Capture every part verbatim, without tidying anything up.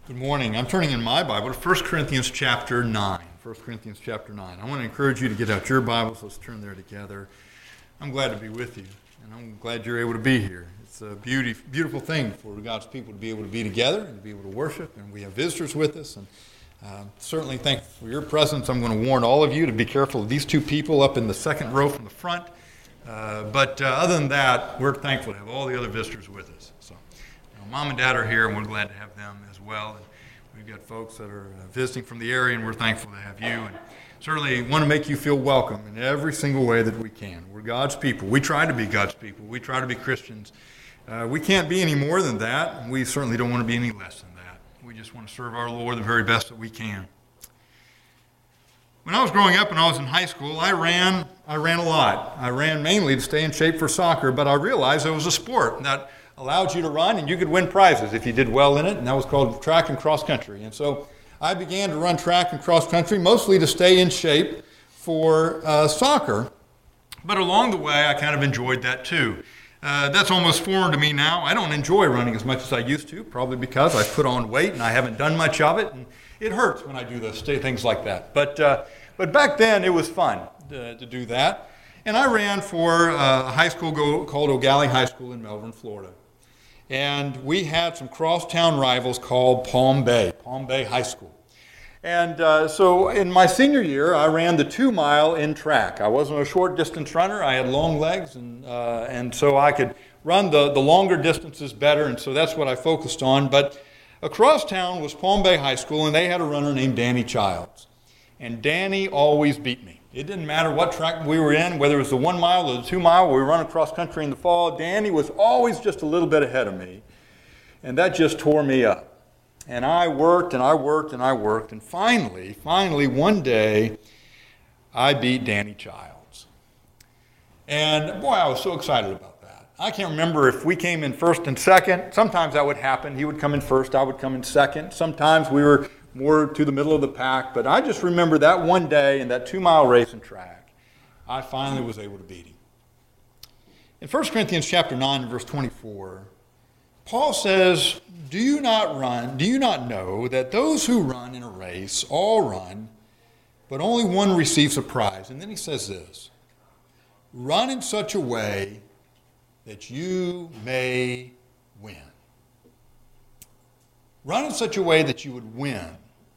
Good morning. I'm turning in my Bible to First Corinthians chapter nine. First Corinthians chapter nine. I want to encourage you to get out your Bibles. Let's turn there together. I'm glad to be with you, and I'm glad you're able to be here. It's a beauty, beautiful thing for God's people to be able to be together and to be able to worship, and we have visitors with us, and uh, certainly thankful for your presence. I'm going to warn all of you to be careful of these two people up in the second row from the front, uh, but uh, other than that, we're thankful to have all the other visitors with us. So, you know, Mom and Dad are here, and we're glad to have them as well. And we've got folks that are uh, visiting from the area, and we're thankful to have you. And certainly want to make you feel welcome in every single way that we can. We're God's people. We try to be God's people. We try to be Christians. Uh, we can't be any more than that. And we certainly don't want to be any less than that. We just want to serve our Lord the very best that we can. When I was growing up and I was in high school, I ran I ran a lot. I ran mainly to stay in shape for soccer, but I realized it was a sport that allowed you to run and you could win prizes if you did well in it, and that was called track and cross country. And so I began to run track and cross country mostly to stay in shape for uh, soccer, but along the way I kind of enjoyed that too. Uh, that's almost foreign to me now. I don't enjoy running as much as I used to, probably because I've put on weight and I haven't done much of it, and it hurts when I do those things like that. But uh, but back then it was fun to, to do that, and I ran for a high school go, called O'Galley High School in Melbourne, Florida. And we had some crosstown rivals called Palm Bay, Palm Bay High School. And uh, so in my senior year, I ran the two mile in track. I wasn't a short distance runner. I had long legs, and uh, and so I could run the, the longer distances better, and so that's what I focused on. But across town was Palm Bay High School, and they had a runner named Danny Childs. And Danny always beat me. It didn't matter what track we were in, whether it was the one mile or the two mile, where we run across country in the fall, Danny was always just a little bit ahead of me. And that just tore me up. And I worked and I worked and I worked. And finally, finally, one day, I beat Danny Childs. And boy, I was so excited about that. I can't remember if we came in first and second. Sometimes that would happen. He would come in first, I would come in second. Sometimes we were more to the middle of the pack, but I just remember that one day in that two-mile race and track, I finally was able to beat him. In First Corinthians chapter nine, verse twenty-four, Paul says, Do you not run, do you not know that those who run in a race all run, but only one receives a prize? And then he says this, Run in such a way that you may win. Run in such a way that you would win.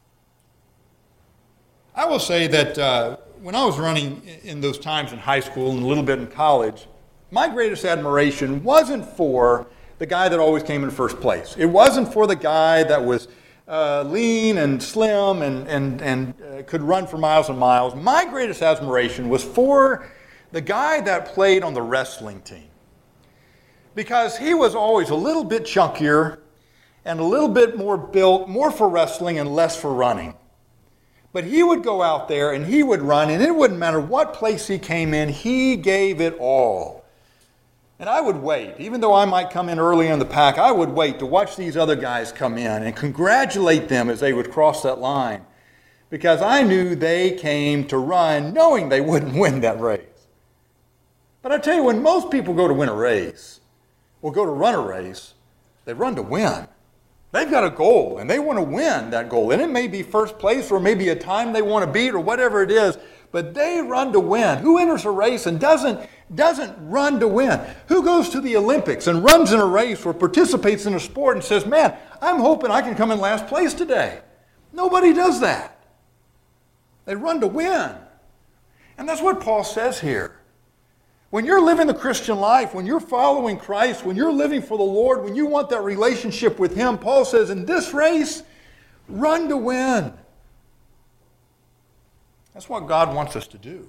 I will say that uh, when I was running in those times in high school and a little bit in college, my greatest admiration wasn't for the guy that always came in first place. It wasn't for the guy that was uh, lean and slim and, and, and uh, could run for miles and miles. My greatest admiration was for the guy that played on the wrestling team, because he was always a little bit chunkier and a little bit more built, more for wrestling and less for running. But he would go out there and he would run, and it wouldn't matter what place he came in, he gave it all. And I would wait, even though I might come in early in the pack, I would wait to watch these other guys come in and congratulate them as they would cross that line, because I knew they came to run knowing they wouldn't win that race. But I tell you, when most people go to win a race, or go to run a race, they run to win. They've got a goal, and they want to win that goal. And it may be first place, or maybe a time they want to beat, or whatever it is, but they run to win. Who enters a race and doesn't, doesn't run to win? Who goes to the Olympics and runs in a race or participates in a sport and says, man, I'm hoping I can come in last place today? Nobody does that. They run to win. And that's what Paul says here. When you're living the Christian life, when you're following Christ, when you're living for the Lord, when you want that relationship with Him, Paul says, in this race, run to win. That's what God wants us to do.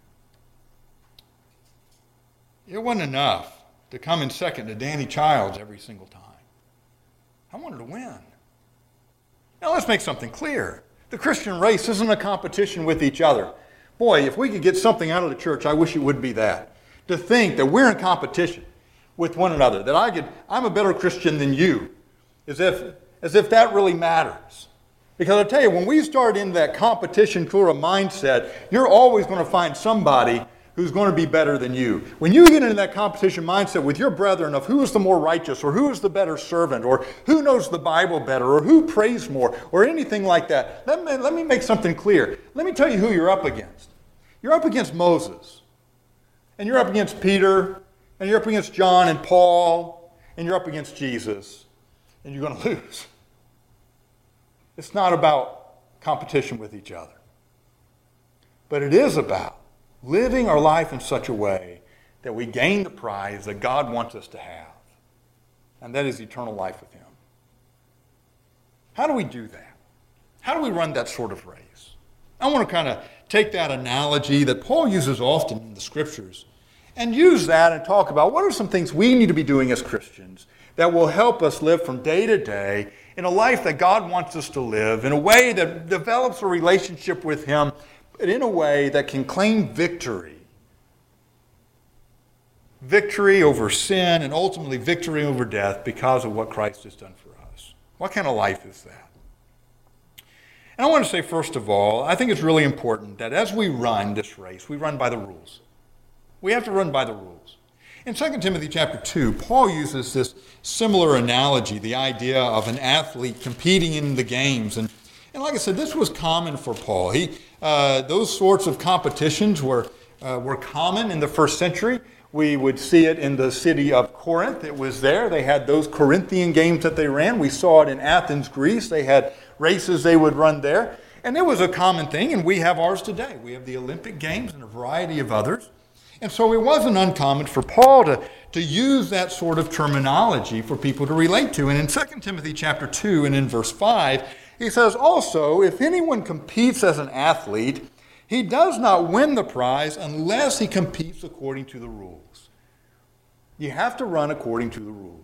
It wasn't enough to come in second to Danny Childs every single time. I wanted to win. Now let's make something clear. The Christian race isn't a competition with each other. Boy, if we could get something out of the church, I wish it would be that. To think that we're in competition with one another, that I could, I'm a better Christian than you, as if, as if that really matters. Because I tell you, when we start in that competition sort of mindset, you're always going to find somebody who's going to be better than you. When you get into that competition mindset with your brethren of who is the more righteous, or who is the better servant, or who knows the Bible better, or who prays more, or anything like that, let me, let me make something clear. Let me tell you who you're up against. You're up against Moses, and you're up against Peter, and you're up against John and Paul, and you're up against Jesus, and you're going to lose. It's not about competition with each other. But it is about living our life in such a way that we gain the prize that God wants us to have. And that is eternal life with Him. How do we do that? How do we run that sort of race? I want to kind of take that analogy that Paul uses often in the Scriptures and use that and talk about what are some things we need to be doing as Christians that will help us live from day to day in a life that God wants us to live, in a way that develops a relationship with Him, but in a way that can claim victory. Victory over sin and ultimately victory over death because of what Christ has done for us. What kind of life is that? And I want to say, first of all, I think it's really important that as we run this race, we run by the rules. We have to run by the rules. In Second Timothy chapter two, Paul uses this similar analogy, the idea of an athlete competing in the games. And, and like I said, this was common for Paul. He, uh, those sorts of competitions were, uh, were common in the first century. We would see it in the city of Corinth. It was there. They had those Corinthian games that they ran. We saw it in Athens, Greece. They had races they would run there. And it was a common thing, and we have ours today. We have the Olympic Games and a variety of others. And so it wasn't uncommon for Paul to, to use that sort of terminology for people to relate to. And in Second Timothy chapter two and in verse five, he says, also, if anyone competes as an athlete, he does not win the prize unless he competes according to the rules. You have to run according to the rules.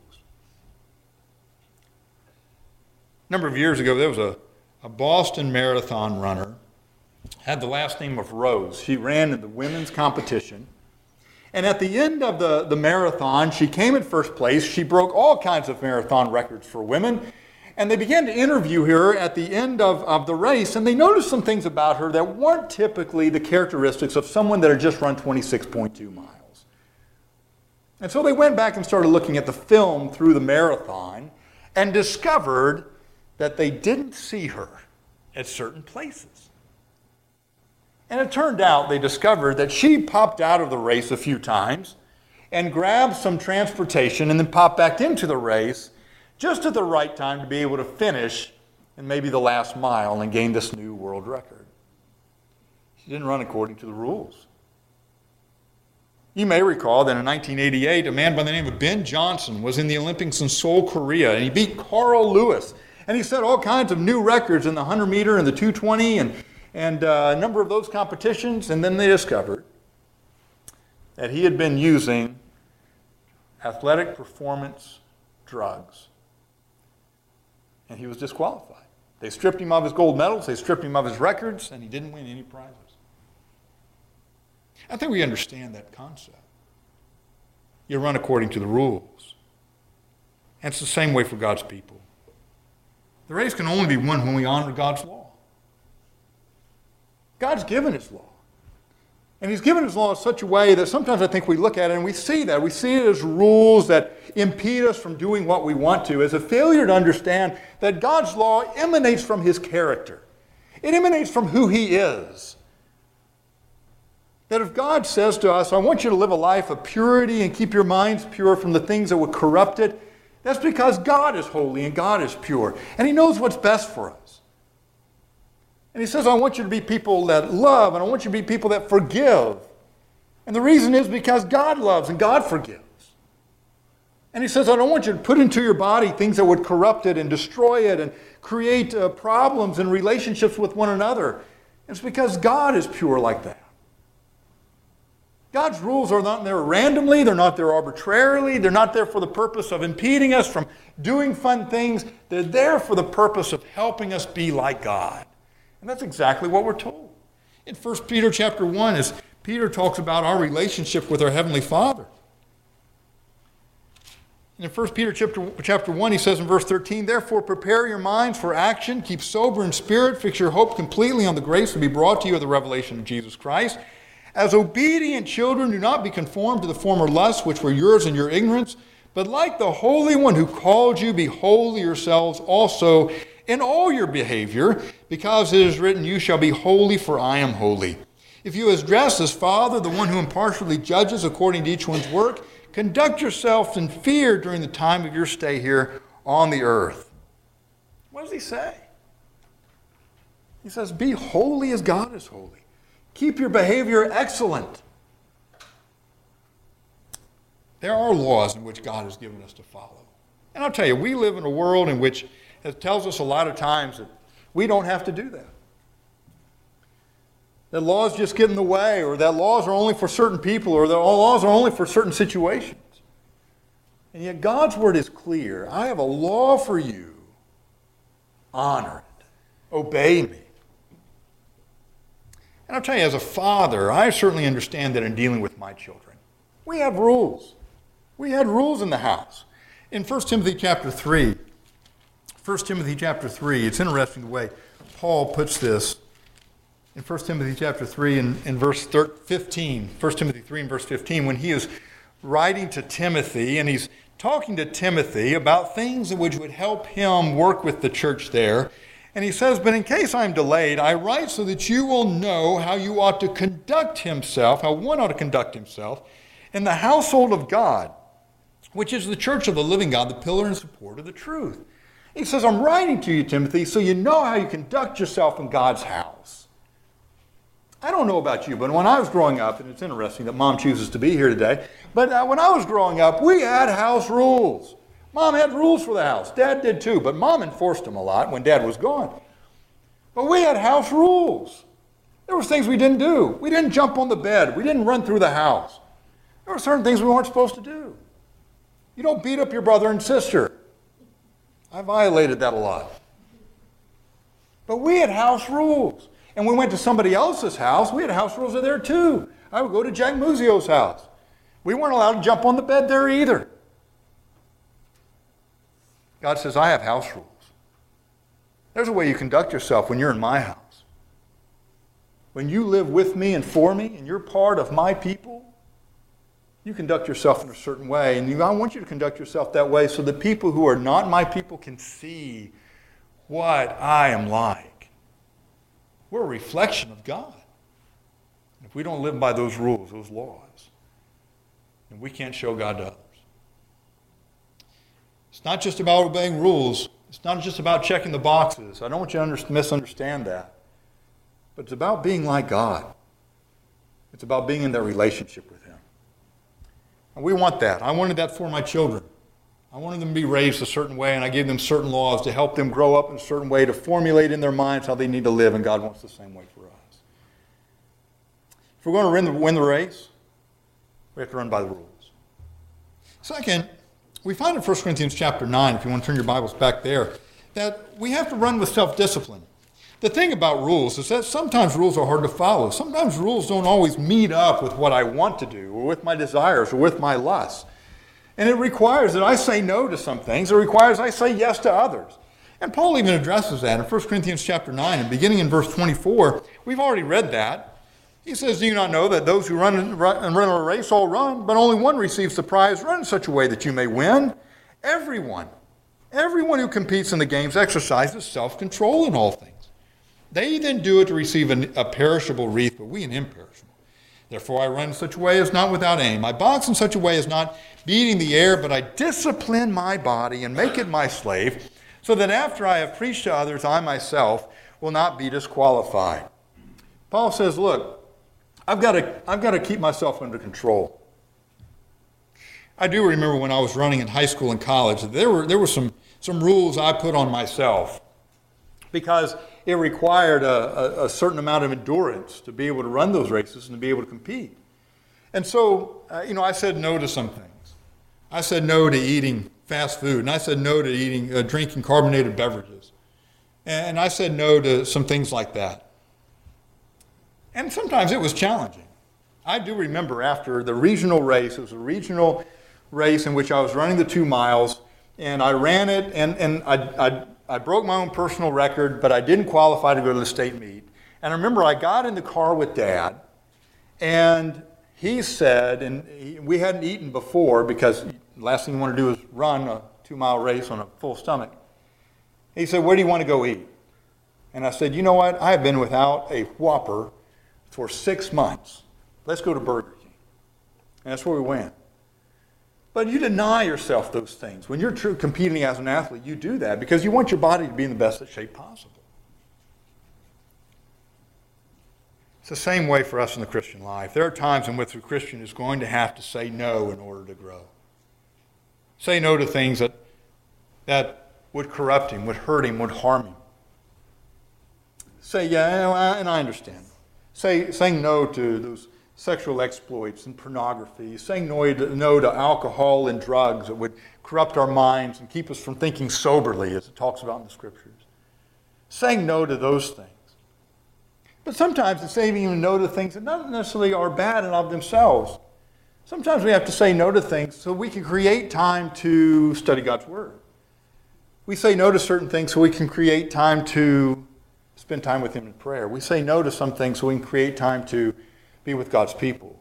A number of years ago, there was a, a Boston Marathon runner, had the last name of Rose. She ran in the women's competition. And at the end of the, the marathon, she came in first place. She broke all kinds of marathon records for women. And they began to interview her at the end of, of the race, and they noticed some things about her that weren't typically the characteristics of someone that had just run twenty-six point two miles. And so they went back and started looking at the film through the marathon and discovered that they didn't see her at certain places. And it turned out they discovered that she popped out of the race a few times and grabbed some transportation and then popped back into the race just at the right time to be able to finish in maybe the last mile and gain this new world record. She didn't run according to the rules. You may recall that in nineteen eighty-eight, a man by the name of Ben Johnson was in the Olympics in Seoul, Korea, and he beat Carl Lewis. And he set all kinds of new records in the one hundred meter and the two twenty and, and uh, a number of those competitions. And then they discovered that he had been using athletic performance drugs. And he was disqualified. They stripped him of his gold medals, they stripped him of his records, and he didn't win any prizes. I think we understand that concept. You run according to the rules. And it's the same way for God's people. The race can only be won when we honor God's law. God's given His law. And He's given His law in such a way that sometimes I think we look at it and we see that. We see it as rules that impede us from doing what we want to, as a failure to understand that God's law emanates from His character. It emanates from who He is. That if God says to us, I want you to live a life of purity and keep your minds pure from the things that would corrupt it, that's because God is holy and God is pure. And He knows what's best for us. And He says, I want you to be people that love, and I want you to be people that forgive. And the reason is because God loves and God forgives. And He says, I don't want you to put into your body things that would corrupt it and destroy it and create uh, problems in relationships with one another. It's because God is pure like that. God's rules are not there randomly, they're not there arbitrarily, they're not there for the purpose of impeding us from doing fun things. They're there for the purpose of helping us be like God. And that's exactly what we're told. In First Peter chapter one, as Peter talks about our relationship with our Heavenly Father. And in First Peter chapter, chapter one, he says in verse thirteen, therefore prepare your minds for action, keep sober in spirit, fix your hope completely on the grace to be brought to you of the revelation of Jesus Christ. As obedient children, do not be conformed to the former lusts which were yours in your ignorance, but like the Holy One who called you, be holy yourselves also in all your behavior, because it is written, you shall be holy, for I am holy. If you address as Father, the one who impartially judges according to each one's work, conduct yourselves in fear during the time of your stay here on the earth. What does he say? He says, be holy as God is holy. Keep your behavior excellent. There are laws in which God has given us to follow. And I'll tell you, we live in a world in which it tells us a lot of times that we don't have to do that. That laws just get in the way, or that laws are only for certain people, or that all laws are only for certain situations. And yet God's word is clear. I have a law for you. Honor it. Obey me. And I'll tell you, as a father, I certainly understand that in dealing with my children. We have rules. We had rules in the house. In First Timothy chapter three, First Timothy chapter three, it's interesting the way Paul puts this. In First Timothy chapter three, in, in verse fifteen, First Timothy three and verse fifteen, when he is writing to Timothy, and he's talking to Timothy about things which would help him work with the church there. And he says, but in case I'm delayed, I write so that you will know how you ought to conduct himself, how one ought to conduct himself in the household of God, which is the church of the living God, the pillar and support of the truth. He says, I'm writing to you, Timothy, so you know how you conduct yourself in God's house. I don't know about you, but when I was growing up, and it's interesting that Mom chooses to be here today, but uh, when I was growing up, we had house rules. Mom had rules for the house. Dad did too, but Mom enforced them a lot when Dad was gone. But we had house rules. There were things we didn't do. We didn't jump on the bed. We didn't run through the house. There were certain things we weren't supposed to do. You don't beat up your brother and sister. I violated that a lot. But we had house rules. And we went to somebody else's house, we had house rules there too. I would go to Jack Muzio's house. We weren't allowed to jump on the bed there either. God says, I have house rules. There's a way you conduct yourself when you're in my house. When you live with me and for me, and you're part of my people, you conduct yourself in a certain way. And you, I want you to conduct yourself that way so that people who are not my people can see what I am like. We're a reflection of God. If we don't live by those rules, those laws, then we can't show God to others. It's not just about obeying rules. It's not just about checking the boxes. I don't want you to under- misunderstand that. But it's about being like God. It's about being in that relationship with Him. And we want that. I wanted that for my children. I wanted them to be raised a certain way, and I gave them certain laws to help them grow up in a certain way, to formulate in their minds how they need to live, and God wants the same way for us. If we're going to win the, win the race, we have to run by the rules. Second, we find in First Corinthians chapter nine, if you want to turn your Bibles back there, that we have to run with self-discipline. The thing about rules is that sometimes rules are hard to follow. Sometimes rules don't always meet up with what I want to do, or with my desires, or with my lusts. And it requires that I say no to some things. It requires I say yes to others. And Paul even addresses that in First Corinthians chapter nine, and beginning in verse twenty-four. We've already read that. He says, do you not know that those who run and run a race all run, but only one receives the prize? Run in such a way that you may win. Everyone, everyone who competes in the games exercises self-control in all things. They then do it to receive a, a perishable wreath, but we an imperishable. Therefore I run in such a way as not without aim. I box in such a way as not beating the air, but I discipline my body and make it my slave, so that after I have preached to others, I myself will not be disqualified. Paul says, look, I've got to, I've got to keep myself under control. I do remember when I was running in high school and college, there were, there were some, some rules I put on myself because it required a, a, a certain amount of endurance to be able to run those races and to be able to compete. And so, uh, you know, I said no to some things. I said no to eating fast food, and I said no to eating, uh, drinking carbonated beverages. And I said no to some things like that. And sometimes it was challenging. I do remember after the regional race, it was a regional race in which I was running the two miles, and I ran it, and, and I, I, I broke my own personal record, but I didn't qualify to go to the state meet. And I remember I got in the car with Dad, And he said, and he, we hadn't eaten before because the last thing you want to do is run a two-mile race on a full stomach. He said, where do you want to go eat? And I said, you know what? I have been without a Whopper for six months. Let's go to Burger King. And that's where we went. But you deny yourself those things. When you're true competing as an athlete, you do that because you want your body to be in the best shape possible. It's the same way for us in the Christian life. There are times in which a Christian is going to have to say no in order to grow. Say no to things that, that would corrupt him, would hurt him, would harm him. Say, yeah, and I understand. Say, saying no to those sexual exploits and pornography. Saying no to, no to alcohol and drugs that would corrupt our minds and keep us from thinking soberly, as it talks about in the Scriptures. Saying no to those things. But sometimes it's saying even no to things that not necessarily are bad and of themselves. Sometimes we have to say no to things so we can create time to study God's Word. We say no to certain things so we can create time to spend time with Him in prayer. We say no to some things so we can create time to be with God's people.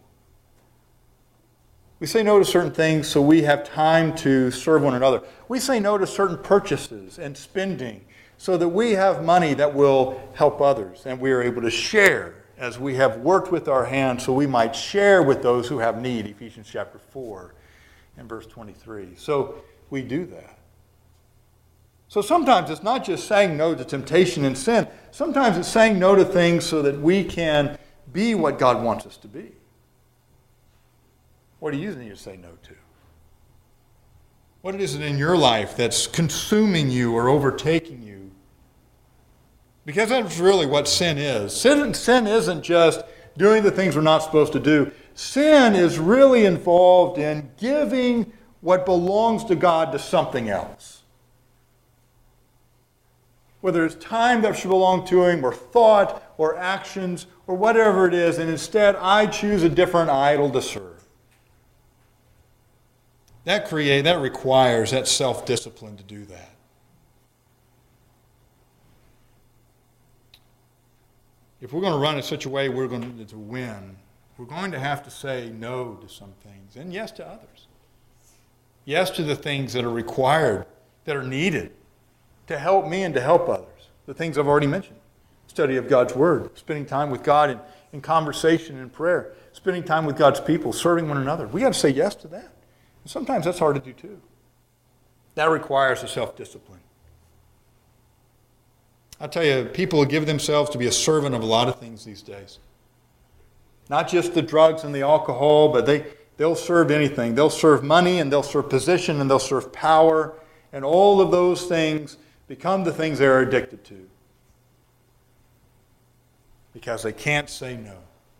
We say no to certain things so we have time to serve one another. We say no to certain purchases and spending so that we have money that will help others and we are able to share as we have worked with our hands so we might share with those who have need, Ephesians chapter four and verse twenty-three. So we do that. So sometimes it's not just saying no to temptation and sin. Sometimes it's saying no to things so that we can be what God wants us to be. What do you need to say no to? What is it in your life that's consuming you or overtaking you? Because that's really what sin is. Sin, sin isn't just doing the things we're not supposed to do. Sin is really involved in giving what belongs to God to something else. Whether it's time that should belong to Him, or thought, or actions, or whatever it is, and instead I choose a different idol to serve. That create, that requires that self-discipline to do that. If we're going to run in such a way we're going to win, we're going to have to say no to some things and yes to others. Yes to the things that are required, that are needed to help me and to help others. The things I've already mentioned. Study of God's Word, spending time with God in, in conversation and prayer, spending time with God's people, serving one another. We got to say yes to that. And sometimes that's hard to do too. That requires a self-discipline. I tell you, people give themselves to be a servant of a lot of things these days. Not just the drugs and the alcohol, but they, they'll serve anything. They'll serve money, and they'll serve position, and they'll serve power. And all of those things become the things they're addicted to. Because they can't say no.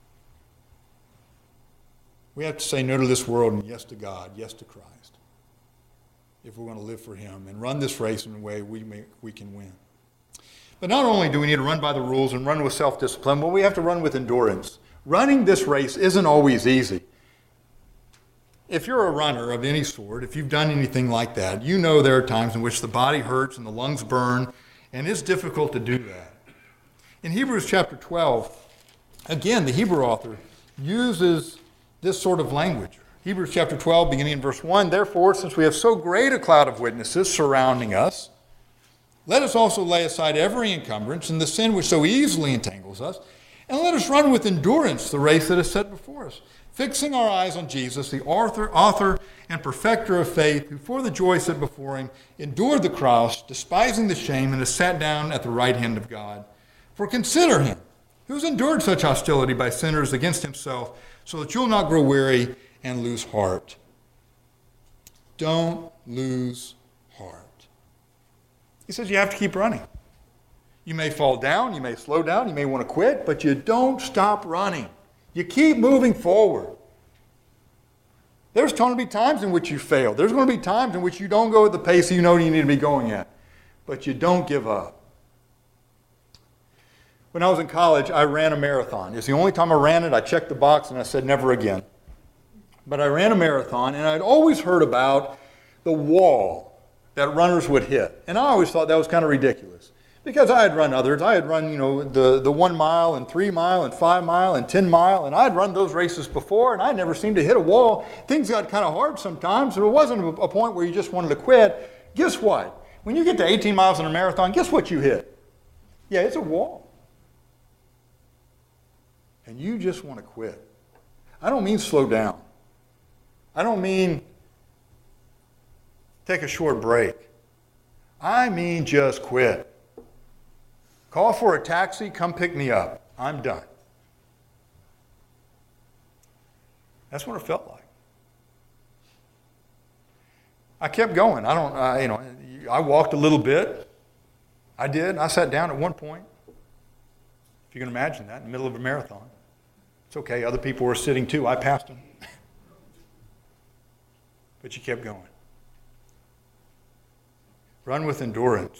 We have to say no to this world and yes to God, yes to Christ. If we're going to live for Him and run this race in a way we, may, we can win. But not only do we need to run by the rules and run with self-discipline, but we have to run with endurance. Running this race isn't always easy. If you're a runner of any sort, if you've done anything like that, you know there are times in which the body hurts and the lungs burn, and it's difficult to do that. In Hebrews chapter twelve, again, the Hebrew author uses this sort of language. Hebrews chapter twelve, beginning in verse one, therefore, since we have so great a cloud of witnesses surrounding us, let us also lay aside every encumbrance and the sin which so easily entangles us, and let us run with endurance the race that is set before us, fixing our eyes on Jesus, the author, author and perfecter of faith, who for the joy set before Him endured the cross, despising the shame, and has sat down at the right hand of God. For consider Him, who has endured such hostility by sinners against Himself, so that you'll not grow weary and lose heart. Don't lose heart. He says you have to keep running. You may fall down, you may slow down, you may want to quit, but you don't stop running. You keep moving forward. There's going to be times in which you fail. There's going to be times in which you don't go at the pace you know you need to be going at. But you don't give up. When I was in college, I ran a marathon. It's the only time I ran it. I checked the box and I said, never again. But I ran a marathon, and I'd always heard about the wall that runners would hit. And I always thought that was kind of ridiculous. Because I had run others. I had run, you know, the, the one mile and three mile and five mile and ten mile, and I'd run those races before, and I never seemed to hit a wall. Things got kind of hard sometimes, but it wasn't a point where you just wanted to quit. Guess what? When you get to eighteen miles in a marathon, guess what you hit? Yeah, it's a wall. And you just want to quit. I don't mean slow down. I don't mean take a short break. I mean just quit. Call for a taxi, come pick me up. I'm done. That's what it felt like. I kept going. I don't, uh, you know, I walked a little bit. I did. I sat down at one point. If you can imagine that, in the middle of a marathon. It's okay. Other people were sitting too. I passed them. But you kept going. Run with endurance.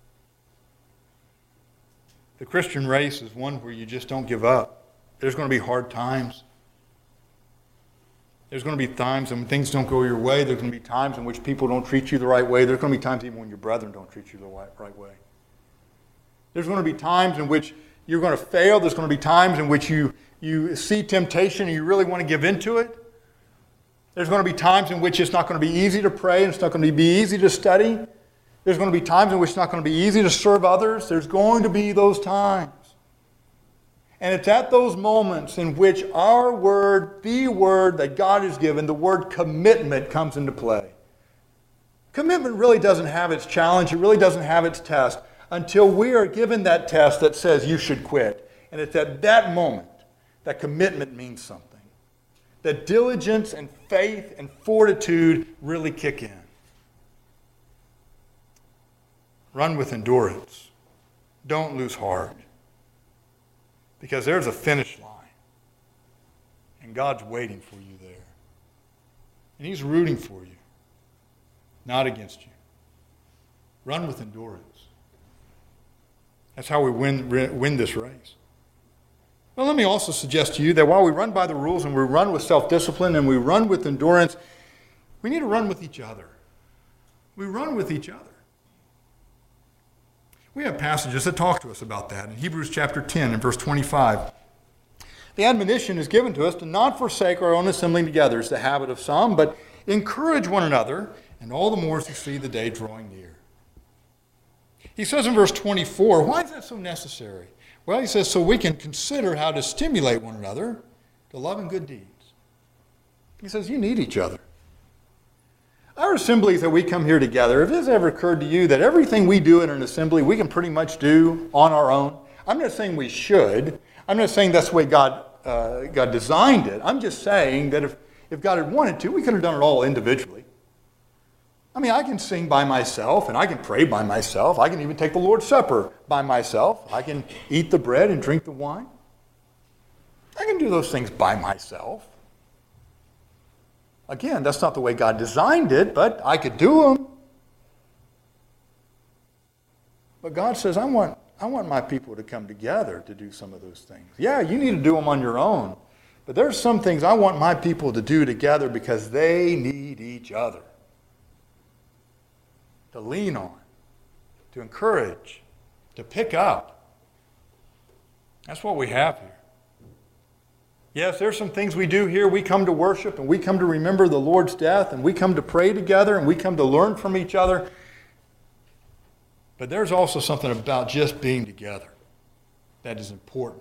The Christian race is one where you just don't give up. There's going to be hard times. There's going to be times when things don't go your way. There's going to be times in which people don't treat you the right way. There's going to be times even when your brethren don't treat you the right way. There's going to be times in which you're going to fail. There's going to be times in which you, you see temptation and you really want to give into it. There's going to be times in which it's not going to be easy to pray and it's not going to be easy to study. There's going to be times in which it's not going to be easy to serve others. There's going to be those times. And it's at those moments in which our word, the word that God has given, the word commitment comes into play. Commitment really doesn't have its challenge. It really doesn't have its test until we are given that test that says you should quit. And it's at that moment that commitment means something. That diligence and faith and fortitude really kick in. Run with endurance. Don't lose heart. Because there's a finish line. And God's waiting for you there. And He's rooting for you, not against you. Run with endurance. That's how we win, win this race. Well, let me also suggest to you that while we run by the rules and we run with self-discipline and we run with endurance, we need to run with each other. We run with each other. We have passages that talk to us about that. In Hebrews chapter ten and verse twenty-five, the admonition is given to us to not forsake our own assembling together, as the habit of some, but encourage one another, and all the more as you see the day drawing near. He says in verse twenty-four, why is that so necessary? Well, he says, so we can consider how to stimulate one another to love and good deeds. He says, you need each other. Our assemblies that we come here together, if it's ever occurred to you that everything we do in an assembly we can pretty much do on our own, I'm not saying we should. I'm not saying that's the way God, uh, God designed it. I'm just saying that if, if God had wanted to, we could have done it all individually. I mean, I can sing by myself, and I can pray by myself. I can even take the Lord's Supper by myself. I can eat the bread and drink the wine. I can do those things by myself. Again, that's not the way God designed it, but I could do them. But God says, I want, I want my people to come together to do some of those things. Yeah, you need to do them on your own. But there's some things I want my people to do together because they need each other. To lean on, to encourage, to pick up. That's what we have here. Yes, there's some things we do here. We come to worship and we come to remember the Lord's death and we come to pray together and we come to learn from each other. But there's also something about just being together that is important.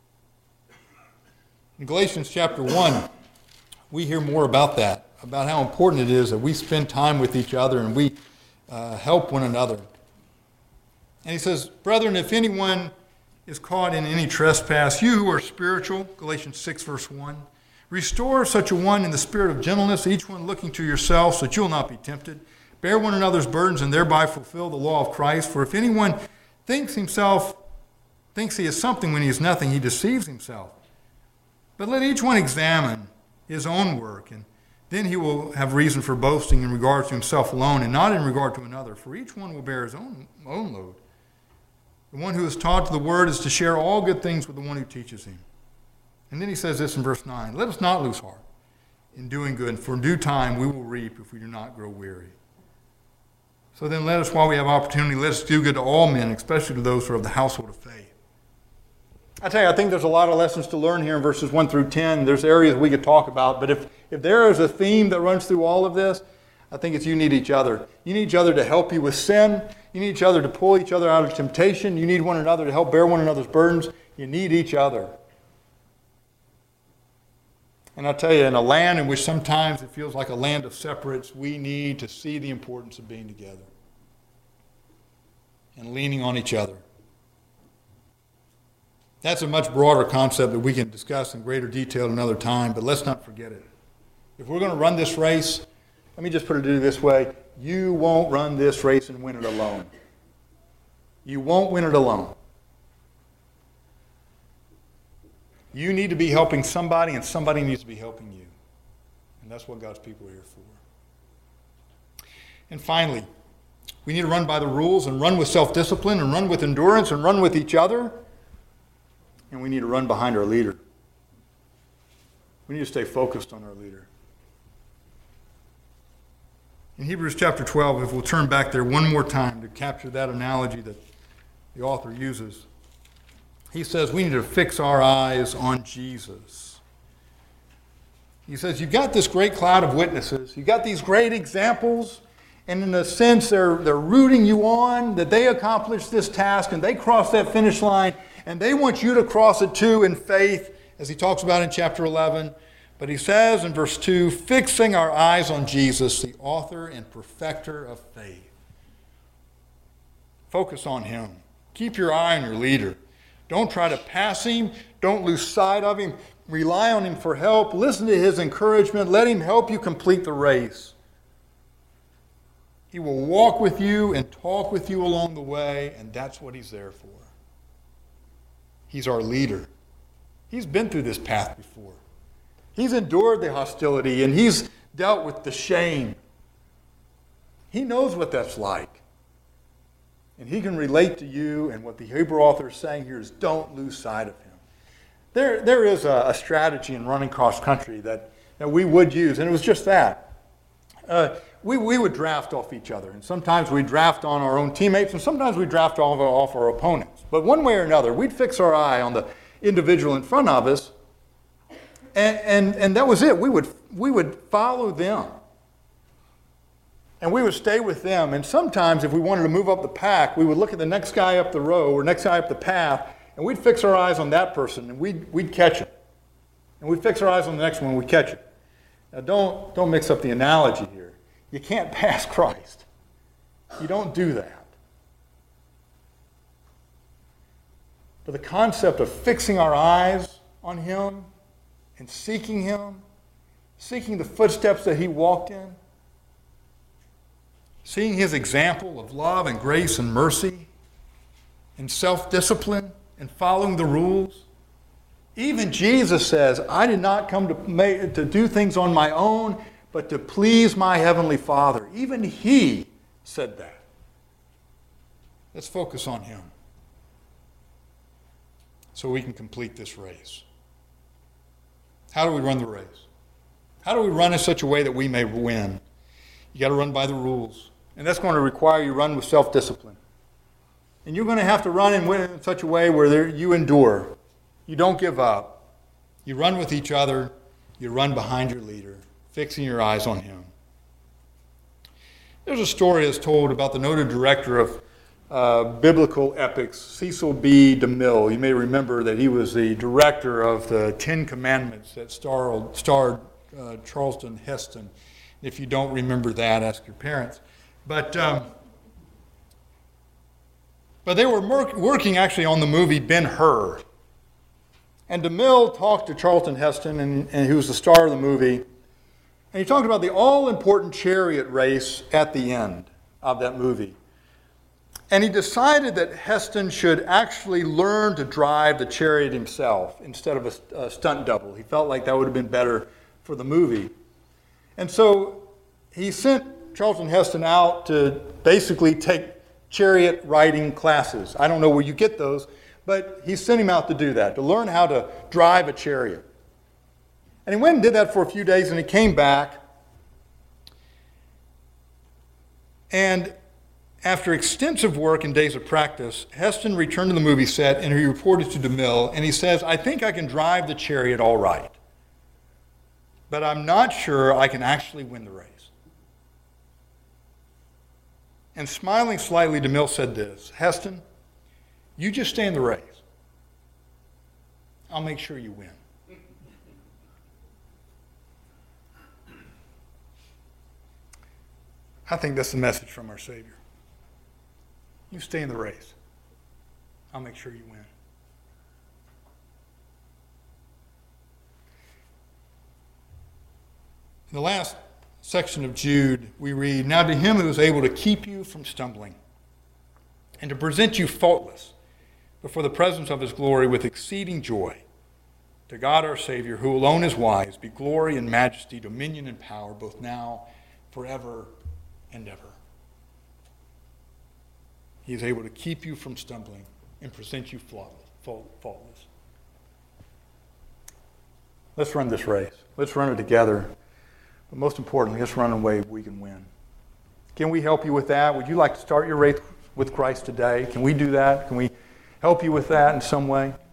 In Galatians chapter one, we hear more about that, about how important it is that we spend time with each other and we uh, help one another. And he says, brethren, if anyone is caught in any trespass, you who are spiritual, Galatians six, verse one, restore such a one in the spirit of gentleness, each one looking to yourself, so that you will not be tempted. Bear one another's burdens and thereby fulfill the law of Christ. For if anyone thinks himself, thinks he is something when he is nothing, he deceives himself. But let each one examine his own work, and then he will have reason for boasting in regard to himself alone and not in regard to another. For each one will bear his own, own load. The one who is taught to the word is to share all good things with the one who teaches him. And then he says this in verse nine, let us not lose heart in doing good, for in due time we will reap if we do not grow weary. So then let us, while we have opportunity, let us do good to all men, especially to those who are of the household of faith. I tell you, I think there's a lot of lessons to learn here in verses one through ten. There's areas we could talk about, but if, if there is a theme that runs through all of this, I think it's you need each other. You need each other to help you with sin. You need each other to pull each other out of temptation. You need one another to help bear one another's burdens. You need each other. And I tell you, in a land in which sometimes it feels like a land of separates, we need to see the importance of being together and leaning on each other. That's a much broader concept that we can discuss in greater detail another time, but let's not forget it. If we're going to run this race, let me just put it this way. You won't run this race and win it alone. You won't win it alone. You need to be helping somebody, and somebody needs to be helping you. And that's what God's people are here for. And finally, we need to run by the rules and run with self-discipline and run with endurance and run with each other. And we need to run behind our leader. We need to stay focused on our leader. In Hebrews chapter twelve, if we'll turn back there one more time to capture that analogy that the author uses, he says we need to fix our eyes on Jesus. He says, you've got this great cloud of witnesses. You've got these great examples. And in a sense, they're, they're rooting you on that they accomplished this task and they crossed that finish line. And they want you to cross it too in faith, as he talks about in chapter eleven. But he says in verse two, fixing our eyes on Jesus, the author and perfecter of faith. Focus on him. Keep your eye on your leader. Don't try to pass him. Don't lose sight of him. Rely on him for help. Listen to his encouragement. Let him help you complete the race. He will walk with you and talk with you along the way, and that's what he's there for. He's our leader. He's been through this path before. He's endured the hostility, and he's dealt with the shame. He knows what that's like. And he can relate to you, and what the Hebrew author is saying here is don't lose sight of him. There, there is a, a strategy in running cross country that, that we would use, and it was just that. Uh, we, we would draft off each other, and sometimes we draft on our own teammates, and sometimes we draft off, off our opponents. But one way or another, we'd fix our eye on the individual in front of us, and, and, and that was it. We would, we would follow them. And we would stay with them. And sometimes if we wanted to move up the pack, we would look at the next guy up the row or next guy up the path, and we'd fix our eyes on that person, and we'd, we'd catch him. And we'd fix our eyes on the next one, and we'd catch him. Now, don't, don't mix up the analogy here. You can't pass Christ. You don't do that. But the concept of fixing our eyes on him and seeking him, seeking the footsteps that he walked in, seeing his example of love and grace and mercy and self-discipline and following the rules. Even Jesus says, I did not come to, make, to do things on my own, but to please my heavenly Father. Even he said that. Let's focus on him so we can complete this race. How do we run the race? How do we run in such a way that we may win? You got to run by the rules. And that's going to require you run with self-discipline. And you're going to have to run in, in such a way where there, you endure. You don't give up. You run with each other. You run behind your leader, fixing your eyes on him. There's a story that's told about the noted director of uh, biblical epics, Cecil B. DeMille. You may remember that he was the director of the Ten Commandments that starred, starred uh, Charlton Heston. If you don't remember that, ask your parents. But um, but they were mer- working actually on the movie Ben-Hur. And DeMille talked to Charlton Heston, and, and who was the star of the movie. And he talked about the all-important chariot race at the end of that movie. And he decided that Heston should actually learn to drive the chariot himself instead of a, a stunt double. He felt like that would have been better for the movie. And so he sent Charlton Heston out to basically take chariot riding classes. I don't know where you get those, but he sent him out to do that, to learn how to drive a chariot. And he went and did that for a few days, and he came back. And After extensive work and days of practice, Heston returned to the movie set and he reported to DeMille, and he says, I think I can drive the chariot all right, but I'm not sure I can actually win the race. And smiling slightly, DeMille said this, Heston, you just stay in the race. I'll make sure you win. I think that's the message from our Savior. You stay in the race. I'll make sure you win. In the last section of Jude, we read, Now to him who is able to keep you from stumbling and to present you faultless before the presence of his glory with exceeding joy, to God our Savior, who alone is wise, be glory and majesty, dominion and power, both now, forever, and ever. He is able to keep you from stumbling and present you faultless. Let's run this race. Let's run it together. But most importantly, let's run in a way we can win. Can we help you with that? Would you like to start your race with Christ today? Can we do that? Can we help you with that in some way?